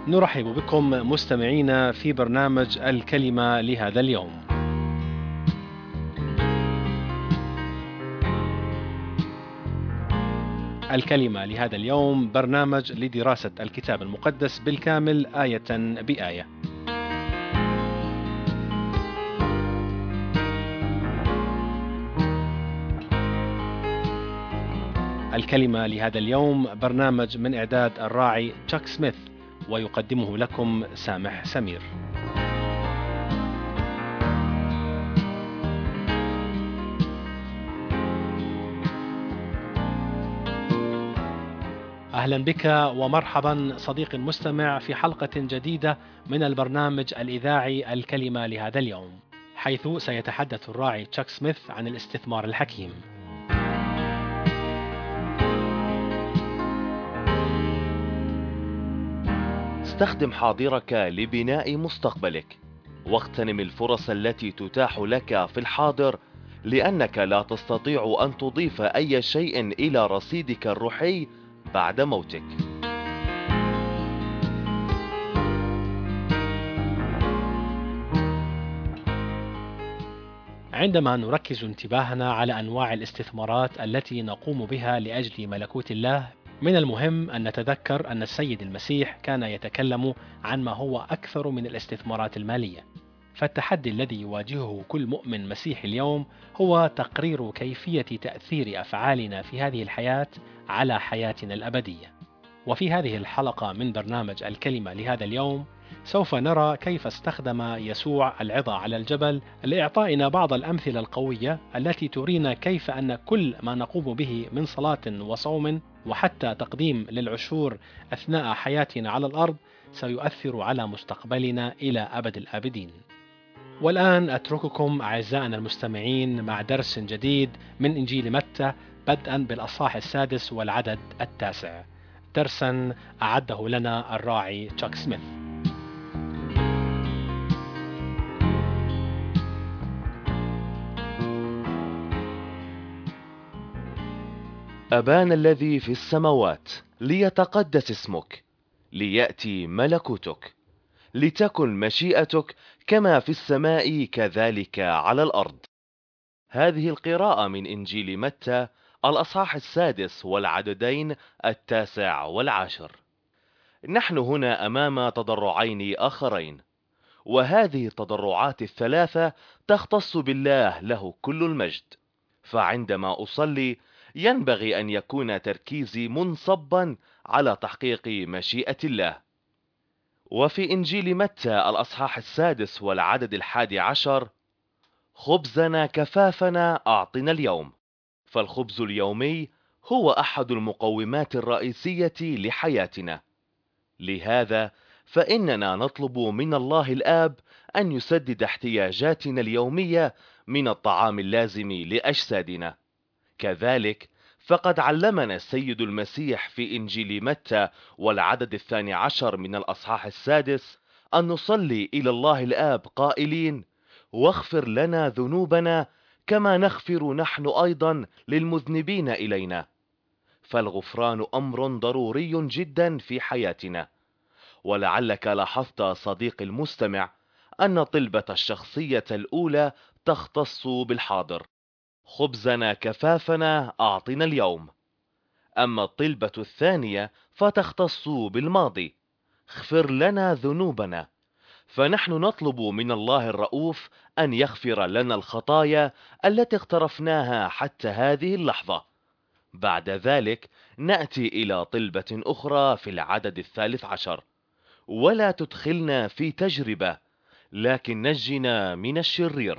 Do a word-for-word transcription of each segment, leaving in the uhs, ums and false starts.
نرحب بكم مستمعينا في برنامج الكلمة لهذا اليوم. الكلمة لهذا اليوم برنامج لدراسة الكتاب المقدس بالكامل آية بآية. الكلمة لهذا اليوم برنامج من إعداد الراعي تشاك سميث، ويقدمه لكم سامح سمير. أهلا بك ومرحبا صديقي المستمع في حلقة جديدة من البرنامج الإذاعي الكلمة لهذا اليوم، حيث سيتحدث الراعي تشاك سميث عن الاستثمار الحكيم. استخدم حاضرك لبناء مستقبلك، واغتنم الفرص التي تتاح لك في الحاضر، لأنك لا تستطيع أن تضيف أي شيء إلى رصيدك الروحي بعد موتك. عندما نركز انتباهنا على أنواع الاستثمارات التي نقوم بها لأجل ملكوت الله، من المهم أن نتذكر أن السيد المسيح كان يتكلم عن ما هو أكثر من الاستثمارات المالية. فالتحدي الذي يواجهه كل مؤمن مسيحي اليوم هو تقرير كيفية تأثير أفعالنا في هذه الحياة على حياتنا الأبدية. وفي هذه الحلقة من برنامج الكلمة لهذا اليوم، سوف نرى كيف استخدم يسوع العظة على الجبل لإعطائنا بعض الأمثلة القوية التي ترينا كيف أن كل ما نقوم به من صلاة وصوم وحتى تقديم للعشور أثناء حياتنا على الأرض سيؤثر على مستقبلنا إلى أبد الآبدين. والآن أترككم أعزائنا المستمعين مع درس جديد من إنجيل متى، بدءا بالأصحاح السادس والعدد التاسع، درسا أعده لنا الراعي تشاك سميث. أبانا الذي في السماوات، ليتقدس اسمك، ليأتي ملكوتك، لتكن مشيئتك كما في السماء كذلك على الأرض. هذه القراءة من إنجيل متى الأصحاح السادس والعددين التاسع والعاشر. نحن هنا أمام تضرعين آخرين، وهذه التضرعات الثلاثة تختص بالله له كل المجد. فعندما أصلي ينبغي أن يكون تركيزي منصبا على تحقيق مشيئة الله. وفي إنجيل متى الأصحاح السادس والعدد الحادي عشر: خبزنا كفافنا أعطنا اليوم. فالخبز اليومي هو أحد المقومات الرئيسية لحياتنا. لهذا فإننا نطلب من الله الآب أن يسدد احتياجاتنا اليومية من الطعام اللازم لأجسادنا. كذلك فقد علمنا السيد المسيح في إنجيل متى والعدد الثاني عشر من الأصحاح السادس أن نصلي إلى الله الآب قائلين: واغفر لنا ذنوبنا كما نغفر نحن أيضا للمذنبين إلينا. فالغفران أمر ضروري جدا في حياتنا. ولعلك لاحظت صديقي المستمع أن طلبة الشخصية الأولى تختص بالحاضر: خبزنا كفافنا أعطنا اليوم. أما الطلبة الثانية فتختص بالماضي: اغفر لنا ذنوبنا. فنحن نطلب من الله الرؤوف أن يغفر لنا الخطايا التي اقترفناها حتى هذه اللحظة. بعد ذلك نأتي إلى طلبة أخرى في العدد الثالث عشر: ولا تدخلنا في تجربة، لكن نجنا من الشرير.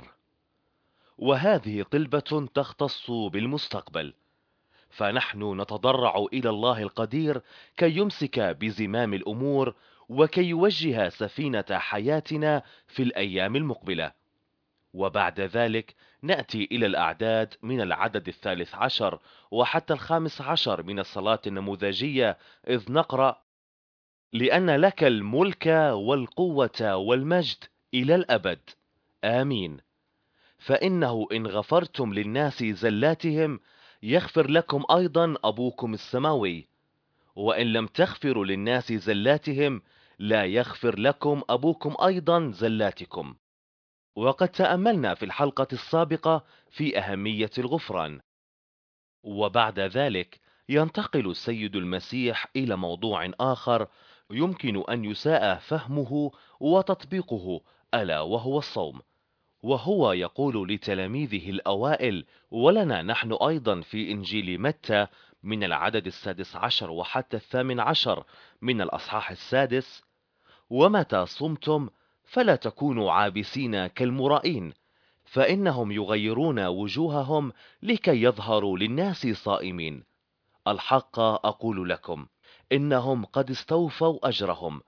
وهذه طلبة تختص بالمستقبل. فنحن نتضرع إلى الله القدير كي يمسك بزمام الأمور وكي يوجه سفينة حياتنا في الأيام المقبلة. وبعد ذلك نأتي إلى الأعداد من العدد الثالث عشر وحتى الخامس عشر من الصلاة النموذجية، إذ نقرأ: لأن لك الملك والقوة والمجد إلى الأبد، آمين. فإنه إن غفرتم للناس زلاتهم يغفر لكم أيضا أبوكم السماوي، وإن لم تغفروا للناس زلاتهم لا يغفر لكم أبوكم أيضا زلاتكم. وقد تأملنا في الحلقة السابقة في أهمية الغفران. وبعد ذلك ينتقل السيد المسيح إلى موضوع آخر يمكن أن يساء فهمه وتطبيقه، ألا وهو الصوم. وهو يقول لتلاميذه الأوائل ولنا نحن أيضا في إنجيل متى من العدد السادس عشر وحتى الثامن عشر من الأصحاح السادس: ومتى صمتم فلا تكونوا عابسين كالمرائين، فإنهم يغيرون وجوههم لكي يظهروا للناس صائمين. الحق أقول لكم إنهم قد استوفوا أجرهم.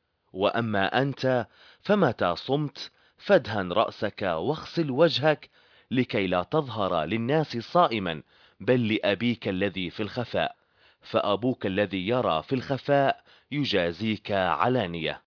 وأما أنت فمتى صمت فادهن رأسك واغسل وجهك، لكي لا تظهر للناس صائما، بل لأبيك الذي في الخفاء، فأبوك الذي يرى في الخفاء يجازيك علانية.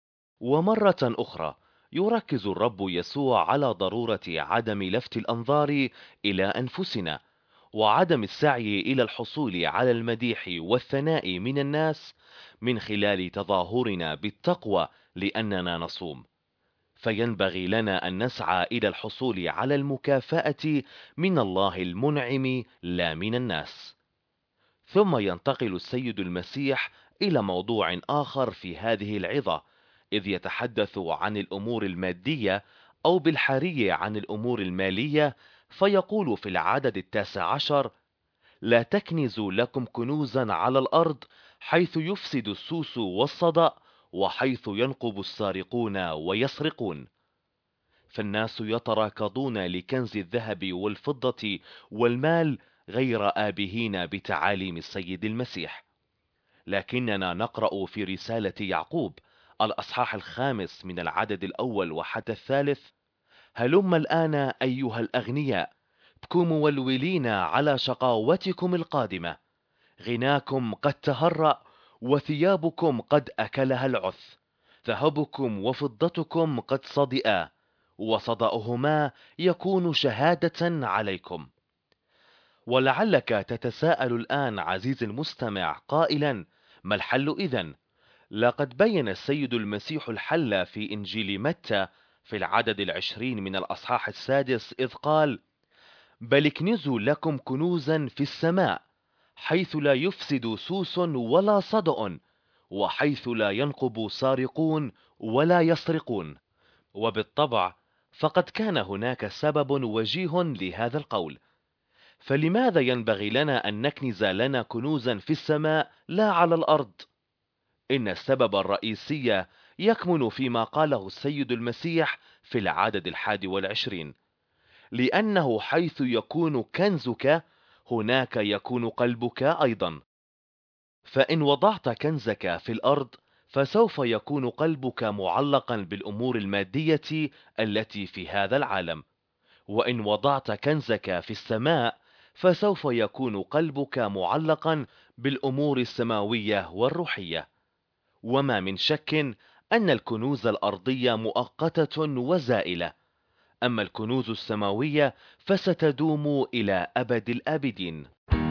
ومرة أخرى يركز الرب يسوع على ضرورة عدم لفت الأنظار إلى أنفسنا، وعدم السعي إلى الحصول على المديح والثناء من الناس من خلال تظاهرنا بالتقوى لأننا نصوم. فينبغي لنا أن نسعى إلى الحصول على المكافأة من الله المنعم لا من الناس. ثم ينتقل السيد المسيح إلى موضوع آخر في هذه العظة، إذ يتحدث عن الأمور المادية، أو بالحري عن الأمور المالية، فيقول في العدد التاسع عشر: لا تكنزوا لكم كنوزا على الأرض، حيث يفسد السوس والصدأ، وحيث ينقب السارقون ويسرقون. فالناس يتراكضون لكنز الذهب والفضة والمال، غير آبهين بتعاليم السيد المسيح. لكننا نقرأ في رسالة يعقوب الأصحاح الخامس من العدد الأول وحتى الثالث: هلم الآن أيها الأغنياء، ابكوا مولولين على شقاوتكم القادمة، غناكم قد تهرأ، وثيابكم قد أكلها العث، ذهبكم وفضتكم قد صدئا، وصدأهما يكون شهادة عليكم. ولعلك تتساءل الآن عزيزي المستمع قائلا: ما الحل إذن؟ لقد بين السيد المسيح الحل في إنجيل متى في العدد العشرين من الأصحاح السادس، إذ قال: بل اكنزوا لكم كنوزا في السماء، حيث لا يفسد سوس ولا صدأ، وحيث لا ينقب سارقون ولا يسرقون. وبالطبع فقد كان هناك سبب وجيه لهذا القول. فلماذا ينبغي لنا أن نكنز لنا كنوزا في السماء لا على الأرض؟ إن السبب الرئيسي يكمن فيما قاله السيد المسيح في العدد الحادي والعشرين: لأنه حيث يكون كنزك هناك يكون قلبك أيضا. فإن وضعت كنزك في الأرض فسوف يكون قلبك معلقا بالأمور المادية التي في هذا العالم، وإن وضعت كنزك في السماء فسوف يكون قلبك معلقا بالأمور السماوية والروحية. وما من شك أن الكنوز الأرضية مؤقتة وزائلة، أما الكنوز السماوية فستدوم إلى أبد الآبدين.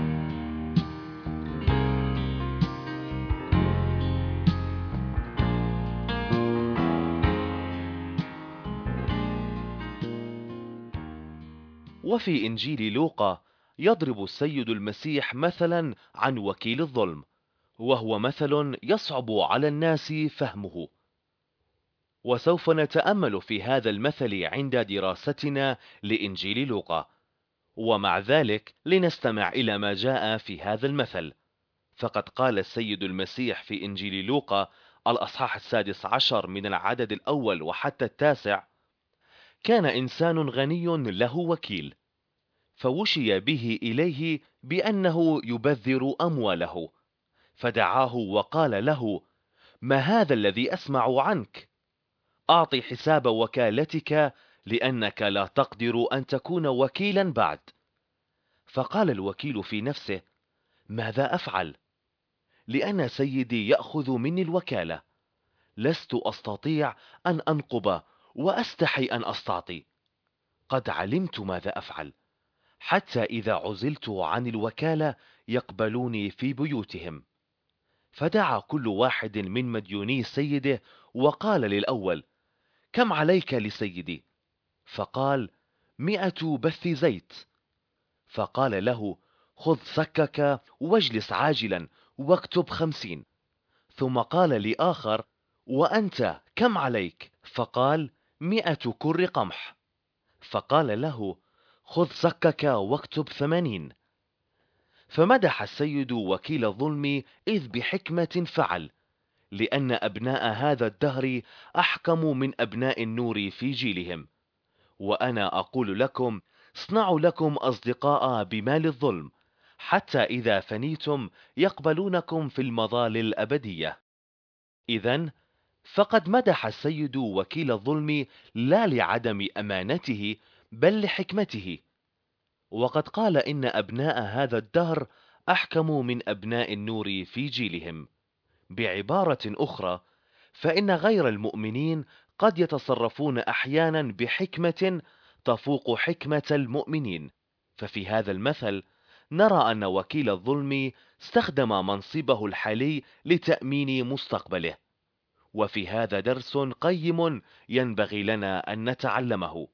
وفي إنجيل لوقا يضرب السيد المسيح مثلا عن وكيل الظلم، وهو مثل يصعب على الناس فهمه. وسوف نتأمل في هذا المثل عند دراستنا لإنجيل لوقا. ومع ذلك لنستمع إلى ما جاء في هذا المثل. فقد قال السيد المسيح في إنجيل لوقا الأصحاح السادس عشر من العدد الأول وحتى التاسع: كان إنسان غني له وكيل، فوشي به إليه بأنه يبذر أمواله، فدعاه وقال له: ما هذا الذي أسمع عنك؟ أعطي حساب وكالتك، لأنك لا تقدر أن تكون وكيلا بعد. فقال الوكيل في نفسه: ماذا أفعل؟ لأن سيدي يأخذ مني الوكالة، لست أستطيع أن أنقب وأستحي أن أستعطي. قد علمت ماذا أفعل، حتى إذا عزلت عن الوكالة يقبلوني في بيوتهم. فدعا كل واحد من مديوني سيده وقال للأول: كم عليك لسيدي؟ فقال: مئة بث زيت. فقال له: خذ سكك واجلس عاجلا واكتب خمسين. ثم قال لآخر: وأنت كم عليك؟ فقال: مئة كر قمح. فقال له: خذ سكك واكتب ثمانين. فمدح السيد وكيل الظلم إذ بحكمة فعل، لأن أبناء هذا الدهر أحكم من أبناء النور في جيلهم. وأنا أقول لكم: اصنعوا لكم أصدقاء بمال الظلم، حتى إذا فنيتم يقبلونكم في المظال الأبدية. إذن فقد مدح السيد وكيل الظلم لا لعدم أمانته بل لحكمته. وقد قال إن أبناء هذا الدهر أحكم من أبناء النور في جيلهم. بعبارة أخرى، فإن غير المؤمنين قد يتصرفون أحيانا بحكمة تفوق حكمة المؤمنين. ففي هذا المثل نرى أن وكيل الظلم استخدم منصبه الحالي لتأمين مستقبله، وفي هذا درس قيم ينبغي لنا أن نتعلمه.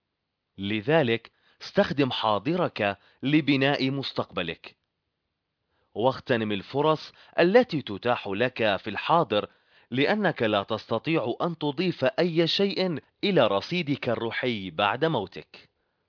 لذلك استخدم حاضرك لبناء مستقبلك، واغتنم الفرص التي تتاح لك في الحاضر، لأنك لا تستطيع أن تضيف أي شيء إلى رصيدك الروحي بعد موتك.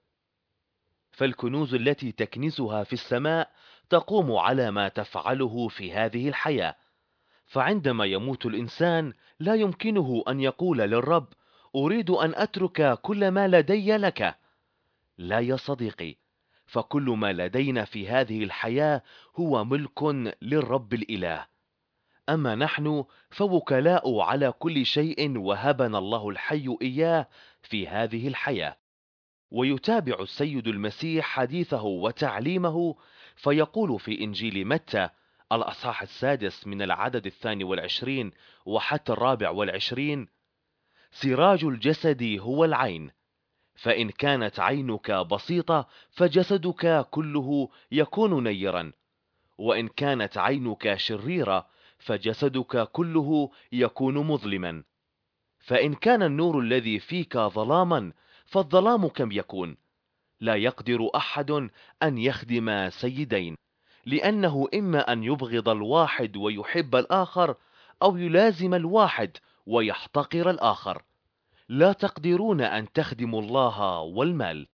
فالكنوز التي تكنزها في السماء تقوم على ما تفعله في هذه الحياة. فعندما يموت الإنسان لا يمكنه أن يقول للرب: أريد أن أترك كل ما لدي لك. لا يا صديقي، فكل ما لدينا في هذه الحياة هو ملك للرب الإله. أما نحن فوكلاء على كل شيء وهبنا الله الحي إياه في هذه الحياة. ويتابع السيد المسيح حديثه وتعليمه فيقول في إنجيل متى الأصحاح السادس من العدد الثاني والعشرين وحتى الرابع والعشرين: سراج الجسد هو العين، فإن كانت عينك بسيطة فجسدك كله يكون نيرا، وإن كانت عينك شريرة فجسدك كله يكون مظلما. فإن كان النور الذي فيك ظلاما فالظلام كم يكون؟ لا يقدر أحد أن يخدم سيدين، لأنه إما أن يبغض الواحد ويحب الآخر، أو يلازم الواحد ويحتقر الآخر. لا تقدرون أن تخدموا الله والمال.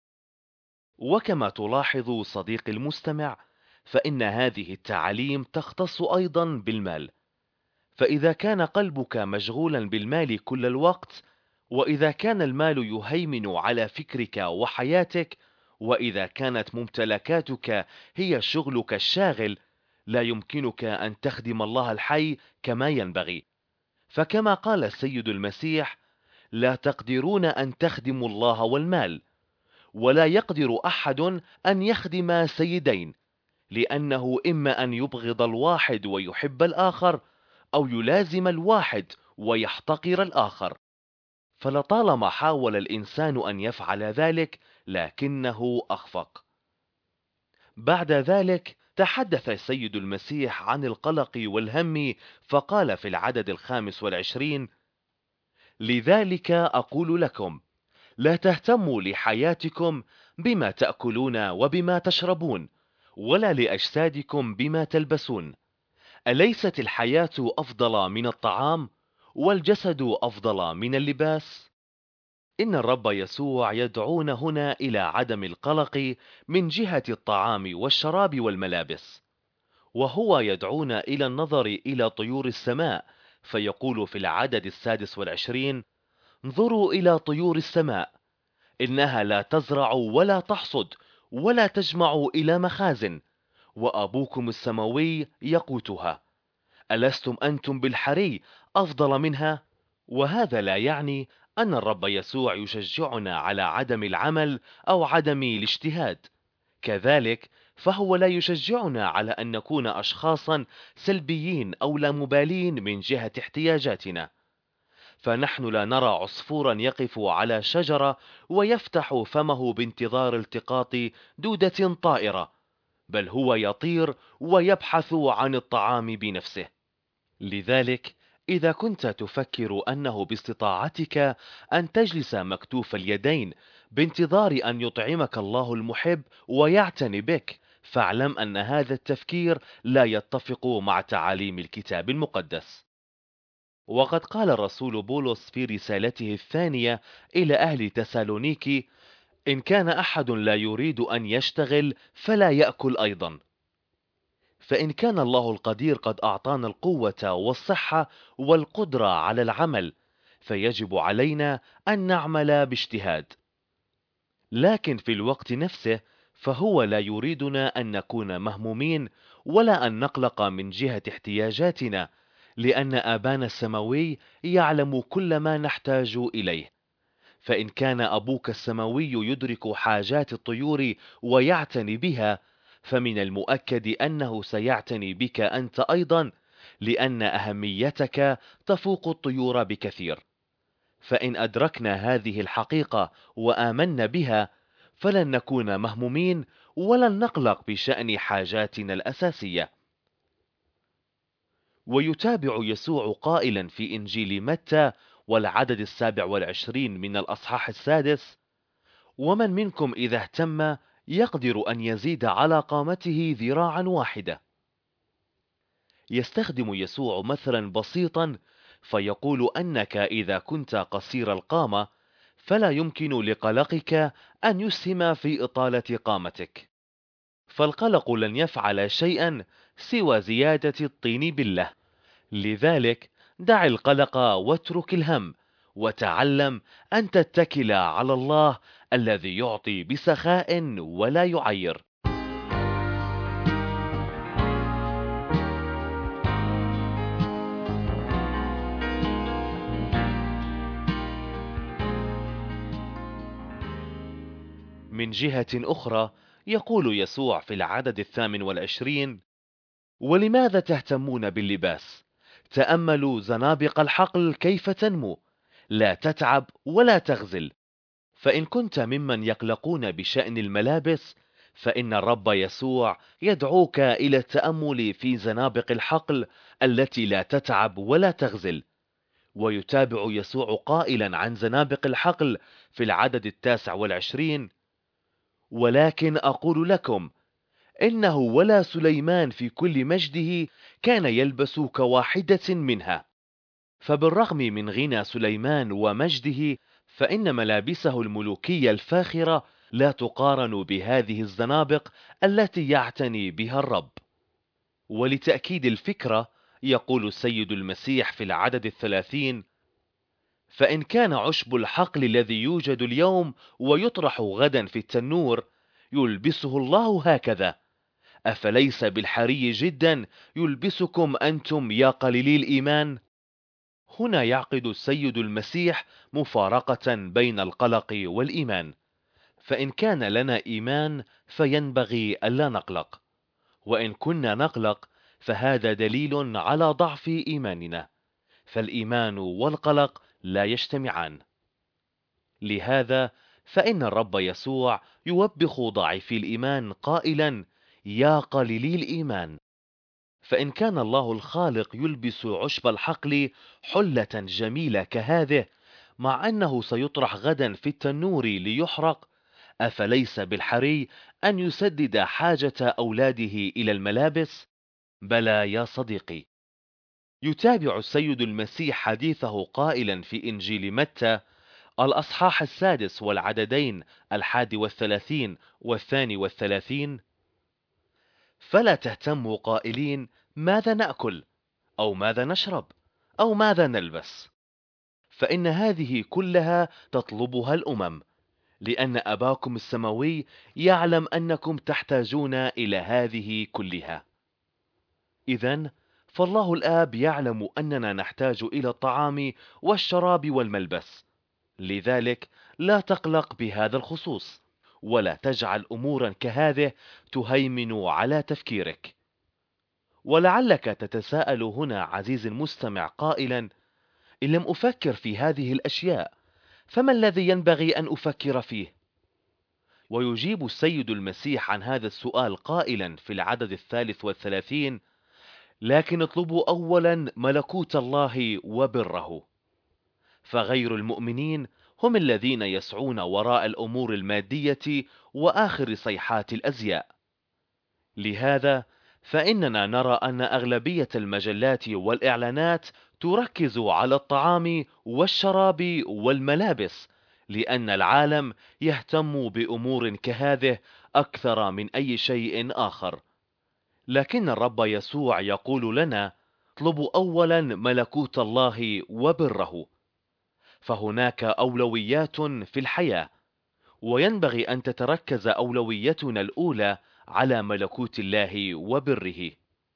وكما تلاحظ صديقي المستمع، فإن هذه التعاليم تختص أيضا بالمال. فإذا كان قلبك مشغولا بالمال كل الوقت، وإذا كان المال يهيمن على فكرك وحياتك، وإذا كانت ممتلكاتك هي شغلك الشاغل، لا يمكنك أن تخدم الله الحي كما ينبغي. فكما قال السيد المسيح: لا تقدرون أن تخدموا الله والمال. ولا يقدر أحد أن يخدم سيدين، لأنه إما أن يبغض الواحد ويحب الآخر، أو يلازم الواحد ويحتقر الآخر. فلطالما حاول الإنسان أن يفعل ذلك لكنه أخفق. بعد ذلك تحدث السيد المسيح عن القلق والهم، فقال في العدد الخامس والعشرين: لذلك أقول لكم، لا تهتموا لحياتكم بما تأكلون وبما تشربون، ولا لأجسادكم بما تلبسون. أليست الحياة أفضل من الطعام، والجسد أفضل من اللباس؟ إن الرب يسوع يدعونا هنا إلى عدم القلق من جهة الطعام والشراب والملابس، وهو يدعونا إلى النظر إلى طيور السماء، فيقول في العدد السادس والعشرين: انظروا إلى طيور السماء، إنها لا تزرع ولا تحصد ولا تجمع إلى مخازن، وأبوكم السماوي يقوتها. ألستم أنتم بالحري أفضل منها؟ وهذا لا يعني أن الرب يسوع يشجعنا على عدم العمل أو عدم الاجتهاد. كذلك فهو لا يشجعنا على أن نكون أشخاصا سلبيين أو لا مبالين من جهة احتياجاتنا. فنحن لا نرى عصفورا يقف على شجرة ويفتح فمه بانتظار التقاط دودة طائرة، بل هو يطير ويبحث عن الطعام بنفسه. لذلك إذا كنت تفكر أنه باستطاعتك أن تجلس مكتوف اليدين بانتظار أن يطعمك الله المحب ويعتني بك، فاعلم أن هذا التفكير لا يتفق مع تعاليم الكتاب المقدس. وقد قال الرسول بولس في رسالته الثانية إلى أهل تسالونيكي: إن كان أحد لا يريد أن يشتغل فلا يأكل أيضا. فإن كان الله القدير قد أعطانا القوة والصحة والقدرة على العمل، فيجب علينا أن نعمل باجتهاد. لكن في الوقت نفسه فهو لا يريدنا أن نكون مهمومين ولا أن نقلق من جهة احتياجاتنا، لأن آبانا السماوي يعلم كل ما نحتاج إليه. فإن كان أبوك السماوي يدرك حاجات الطيور ويعتني بها، فمن المؤكد أنه سيعتني بك أنت أيضا، لأن أهميتك تفوق الطيور بكثير. فإن أدركنا هذه الحقيقة وآمنا بها، فلن نكون مهمومين ولن نقلق بشأن حاجاتنا الأساسية. ويتابع يسوع قائلا في إنجيل متى والعدد السابع والعشرين من الأصحاح السادس: ومن منكم إذا اهتم يقدر أن يزيد على قامته ذراعا واحدة. يستخدم يسوع مثلا بسيطا فيقول أنك إذا كنت قصير القامة فلا يمكن لقلقك أن يسهم في إطالة قامتك، فالقلق لن يفعل شيئا سوى زيادة الطين بلة. لذلك دع القلق واترك الهم، وتعلم أن تتكل على الله الذي يعطي بسخاء ولا يعير. من جهة أخرى يقول يسوع في العدد الثامن والعشرين: ولماذا تهتمون باللباس؟ تأملوا زنابق الحقل كيف تنمو، لا تتعب ولا تغزل. فإن كنت ممن يقلقون بشأن الملابس، فإن الرب يسوع يدعوك إلى التأمل في زنابق الحقل التي لا تتعب ولا تغزل. ويتابع يسوع قائلا عن زنابق الحقل في العدد التاسع والعشرين: ولكن أقول لكم إنه ولا سليمان في كل مجده كان يلبس كواحدة منها. فبالرغم من غنى سليمان ومجده، فإن ملابسه الملوكية الفاخرة لا تقارن بهذه الزنابق التي يعتني بها الرب. ولتأكيد الفكرة يقول السيد المسيح في العدد الثلاثين: فإن كان عشب الحقل الذي يوجد اليوم ويطرح غدا في التنور يلبسه الله هكذا، أفليس بالحري جدا يلبسكم أنتم يا قليلي الإيمان؟ هنا يعقد السيد المسيح مفارقة بين القلق والإيمان. فإن كان لنا إيمان فينبغي ألا نقلق، وإن كنا نقلق فهذا دليل على ضعف إيماننا، فالإيمان والقلق لا يجتمعان. لهذا فإن الرب يسوع يوبخ ضعيفي الإيمان قائلا: يا قليلي الإيمان. فإن كان الله الخالق يلبس عشب الحقل حلة جميلة كهذه، مع أنه سيطرح غدا في التنور ليحرق، أفليس بالحري أن يسدد حاجة أولاده إلى الملابس؟ بلى يا صديقي. يتابع السيد المسيح حديثه قائلا في إنجيل متى الأصحاح السادس والعددين الحادي والثلاثين والثاني والثلاثين: فلا تهتموا قائلين ماذا نأكل أو ماذا نشرب أو ماذا نلبس، فإن هذه كلها تطلبها الأمم، لأن أباكم السماوي يعلم أنكم تحتاجون إلى هذه كلها. إذن فالله الآب يعلم أننا نحتاج إلى الطعام والشراب والملبس، لذلك لا تقلق بهذا الخصوص، ولا تجعل أمورا كهذه تهيمن على تفكيرك. ولعلك تتساءل هنا عزيزي المستمع قائلا: إن لم أفكر في هذه الأشياء فما الذي ينبغي أن أفكر فيه؟ ويجيب السيد المسيح عن هذا السؤال قائلا في العدد الثالث والثلاثين: لكن اطلبوا أولا ملكوت الله وبره. فغير المؤمنين هم الذين يسعون وراء الأمور المادية وآخر صيحات الأزياء. لهذا فإننا نرى أن أغلبية المجلات والإعلانات تركز على الطعام والشراب والملابس، لأن العالم يهتم بأمور كهذه أكثر من أي شيء آخر. لكن الرب يسوع يقول لنا: اطلبوا أولا ملكوت الله وبره. فهناك أولويات في الحياة، وينبغي أن تتركز أولويتنا الأولى على ملكوت الله وبره.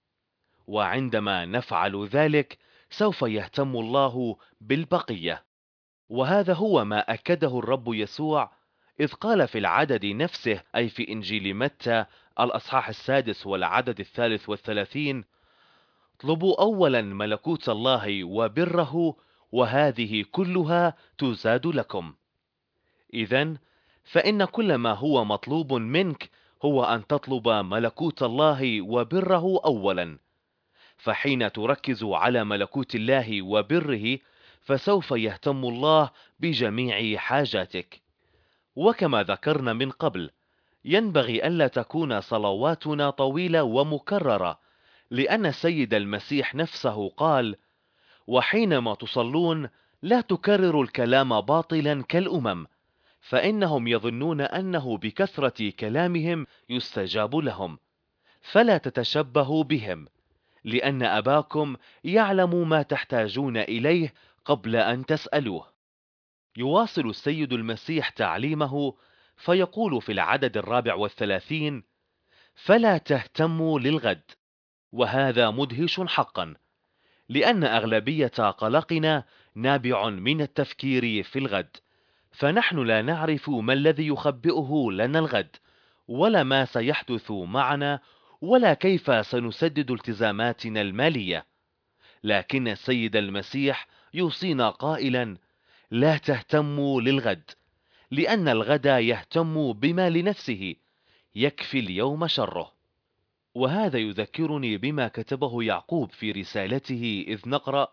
وعندما نفعل ذلك سوف يهتم الله بالبقية. وهذا هو ما أكده الرب يسوع إذ قال في العدد نفسه، أي في إنجيل متى الأصحاح السادس والعدد الثالث والثلاثين: اطلبوا أولا ملكوت الله وبره وهذه كلها تزاد لكم. إذن فإن كل ما هو مطلوب منك هو أن تطلب ملكوت الله وبره أولا. فحين تركز على ملكوت الله وبره فسوف يهتم الله بجميع حاجاتك. وكما ذكرنا من قبل، ينبغي ألا تكون صلواتنا طويلة ومكررة، لأن السيد المسيح نفسه قال: وحينما تصلون لا تكرروا الكلام باطلا كالأمم، فإنهم يظنون أنه بكثرة كلامهم يستجاب لهم. فلا تتشبهوا بهم، لأن أباكم يعلم ما تحتاجون إليه قبل أن تسألوه. يواصل السيد المسيح تعليمه فيقول في العدد الرابع والثلاثين: فلا تهتموا للغد. وهذا مدهش حقا، لأن أغلبية قلقنا نابع من التفكير في الغد، فنحن لا نعرف ما الذي يخبئه لنا الغد، ولا ما سيحدث معنا، ولا كيف سنسدد التزاماتنا المالية. لكن السيد المسيح يوصينا قائلا: لا تهتموا للغد، لأن الغد يهتم بما لنفسه، يكفي اليوم شره. وهذا يذكرني بما كتبه يعقوب في رسالته إذ نقرأ: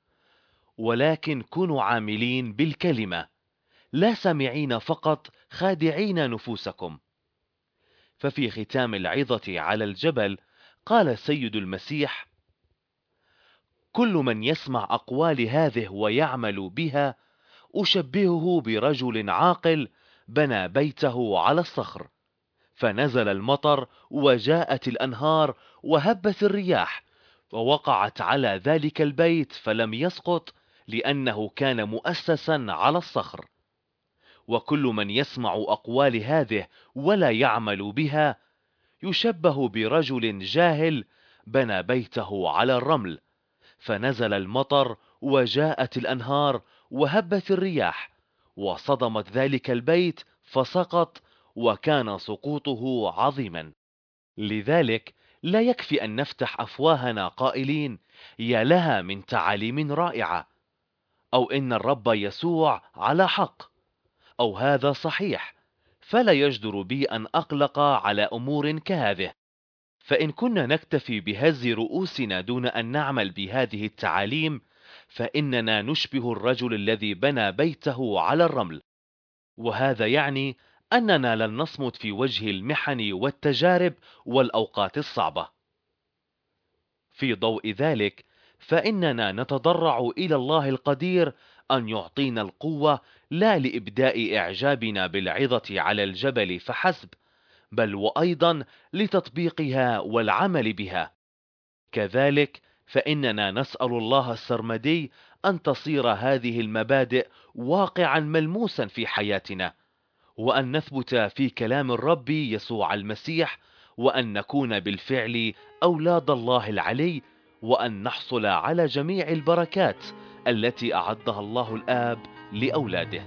ولكن كونوا عاملين بالكلمة، لا سامعين فقط خادعين نفوسكم. ففي ختام العظة على الجبل قال السيد المسيح: كل من يسمع أقوال هذه ويعمل بها أشبهه برجل عاقل بنى بيته على الصخر، فنزل المطر وجاءت الأنهار وهبت الرياح ووقعت على ذلك البيت فلم يسقط، لأنه كان مؤسسا على الصخر. وكل من يسمع أقوال هذه ولا يعمل بها يشبه برجل جاهل بنى بيته على الرمل، فنزل المطر وجاءت الأنهار وهبت الرياح وصدمت ذلك البيت فسقط، وكان سقوطه عظيما. لذلك لا يكفي أن نفتح أفواهنا قائلين: يا لها من تعاليم رائعة، أو إن الرب يسوع على حق، أو هذا صحيح، فلا يجدر بي أن أقلق على أمور كهذه. فإن كنا نكتفي بهز رؤوسنا دون أن نعمل بهذه التعاليم فإننا نشبه الرجل الذي بنى بيته على الرمل. وهذا يعني أننا لن نصمت في وجه المحن والتجارب والأوقات الصعبة. في ضوء ذلك فإننا نتضرع إلى الله القدير أن يعطينا القوة، لا لإبداء إعجابنا بالعظة على الجبل فحسب، بل وأيضا لتطبيقها والعمل بها. كذلك فإننا نسأل الله السرمدي أن تصير هذه المبادئ واقعا ملموسا في حياتنا، وأن نثبت في كلام الرب يسوع المسيح، وأن نكون بالفعل أولاد الله العلي، وأن نحصل على جميع البركات التي أعدها الله الآب لأولاده.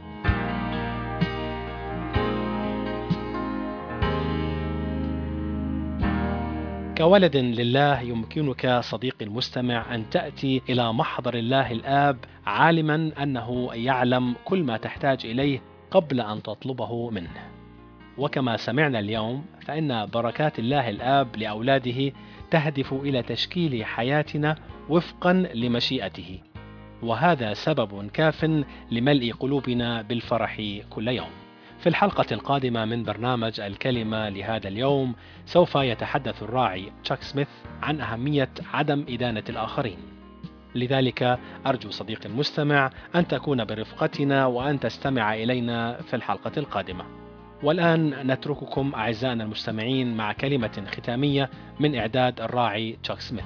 كولد لله يمكنك صديقي المستمع أن تأتي إلى محضر الله الآب عالما أنه يعلم كل ما تحتاج إليه قبل أن تطلبه منه. وكما سمعنا اليوم فإن بركات الله الآب لأولاده تهدف إلى تشكيل حياتنا وفقا لمشيئته، وهذا سبب كاف لملء قلوبنا بالفرح كل يوم. في الحلقة القادمة من برنامج الكلمة لهذا اليوم سوف يتحدث الراعي تشاك سميث عن أهمية عدم إدانة الآخرين. لذلك أرجو صديقي المستمع أن تكون برفقتنا وأن تستمع إلينا في الحلقة القادمة. والآن نترككم أعزائنا المستمعين مع كلمة ختامية من إعداد الراعي تشاك سميث.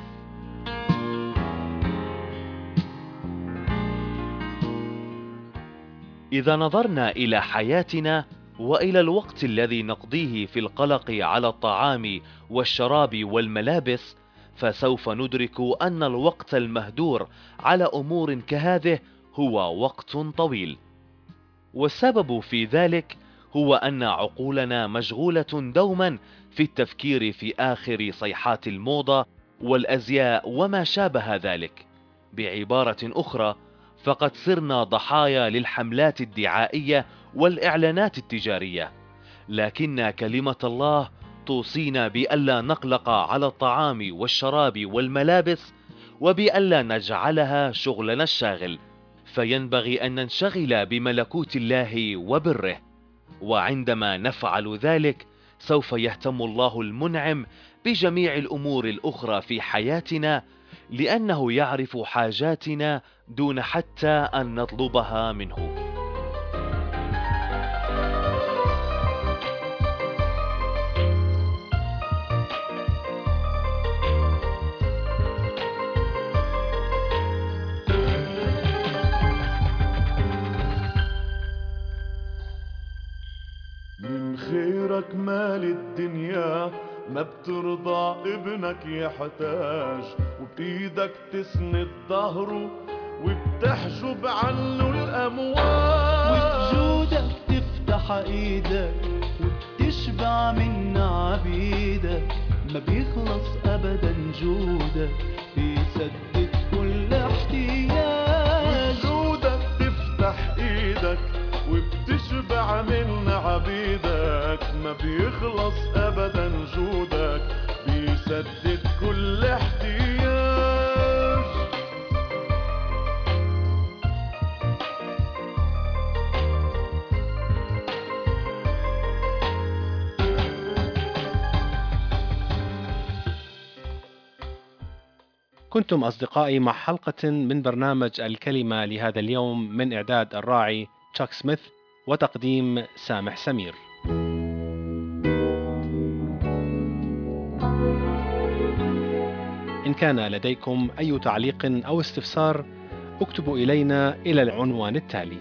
إذا نظرنا إلى حياتنا وإلى الوقت الذي نقضيه في القلق على الطعام والشراب والملابس، فسوف ندرك أن الوقت المهدور على أمور كهذه هو وقت طويل. والسبب في ذلك هو أن عقولنا مشغولة دوما في التفكير في آخر صيحات الموضة والأزياء وما شابه ذلك. بعبارة أخرى، فقد صرنا ضحايا للحملات الدعائية والإعلانات التجارية، لكن كلمة الله توصينا بألا نقلق على الطعام والشراب والملابس، وبألا نجعلها شغلنا الشاغل، فينبغي أن ننشغل بملكوت الله وبره. وعندما نفعل ذلك سوف يهتم الله المنعم بجميع الأمور الأخرى في حياتنا، لأنه يعرف حاجاتنا دون حتى أن نطلبها منه. من خيرك مال الدنيا ما بترضى ابنك يحتاج، وبإيدك تسند ظهره وبتحجب عنه الأمواج، وبجودك تفتح ايدك وبتشبع من عبيدك، ما بيخلص ابدا جودك بيسدد كل احتياج. وبجودك تفتح ايدك وبتشبع من عبيدك، ما بيخلص ابدا جودك بيسدد كل احتياج. كنتم أصدقائي مع حلقة من برنامج الكلمة لهذا اليوم من إعداد الراعي تشاك سميث وتقديم سامح سمير. إن كان لديكم أي تعليق أو استفسار اكتبوا إلينا إلى العنوان التالي: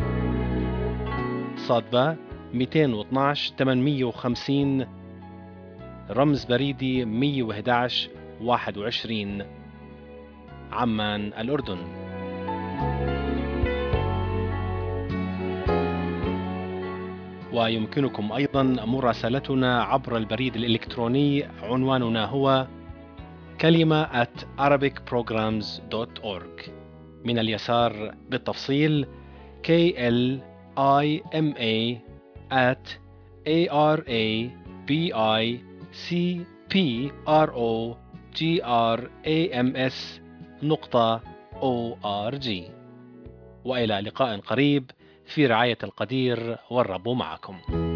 صادبة مئتين واثناشر ثمانمئة وخمسين، رمز بريدي مئة وأحد عشر واحد وعشرين، عمان الأردن. ويمكنكم أيضا مراسلتنا عبر البريد الإلكتروني، عنواننا هو كلمة at arabic programs dot org. من اليسار بالتفصيل K L I M A at A R A B I C P R O G R A M S نقطة O R G. وإلى لقاء قريب في رعاية القدير، والرب معكم.